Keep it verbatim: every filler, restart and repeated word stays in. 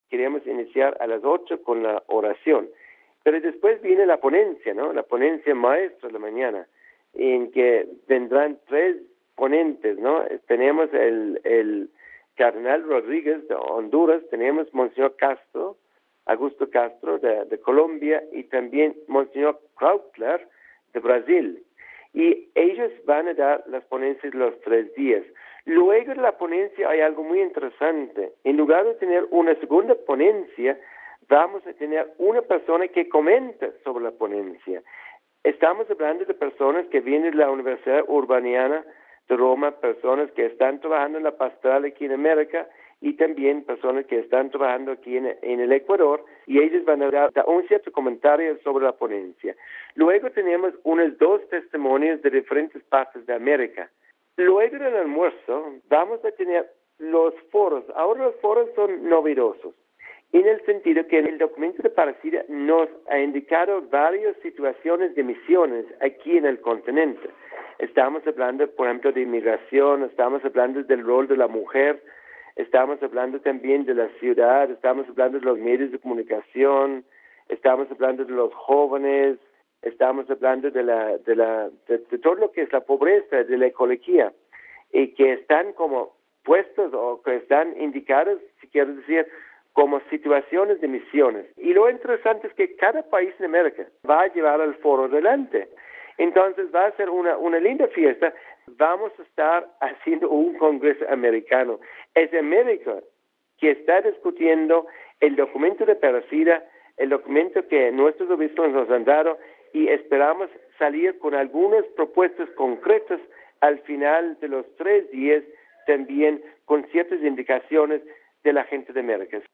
queremos iniciar a las ocho con la oración. Pero después viene la ponencia, ¿no? La ponencia maestra de la mañana, en que vendrán tres ponentes, ¿no? Tenemos el, el cardenal Rodríguez de Honduras, tenemos Monseñor Castro, Augusto Castro de, de Colombia, y también Monseñor Krautler de Brasil. Y ellos van a dar las ponencias los tres días. Luego de la ponencia hay algo muy interesante. En lugar de tener una segunda ponencia, vamos a tener una persona que comenta sobre la ponencia. Estamos hablando de personas que vienen de la Universidad Urbaniana de Roma, personas que están trabajando en la pastoral aquí en América y también personas que están trabajando aquí en, en el Ecuador, y ellos van a dar un cierto comentario sobre la ponencia. Luego tenemos unos dos testimonios de diferentes partes de América. Luego del almuerzo vamos a tener los foros. Ahora los foros son novedosos, en el sentido que el documento de Parasida nos ha indicado varias situaciones de misiones aquí en el continente. Estamos hablando, por ejemplo, de inmigración, estamos hablando del rol de la mujer, estamos hablando también de la ciudad, estamos hablando de los medios de comunicación, estamos hablando de los jóvenes, estamos hablando de, la, de, la, de, de todo lo que es la pobreza, de la ecología, y que están como puestos o que están indicados, si quiero decir, como situaciones de misiones. Y lo interesante es que cada país en América va a llevar al foro adelante. Entonces va a ser una, una linda fiesta. Vamos a estar haciendo un congreso americano. Es América que está discutiendo el documento de Parasida, el documento que nuestros obispos nos han dado, y esperamos salir con algunas propuestas concretas al final de los tres días, también con ciertas indicaciones de la gente de América.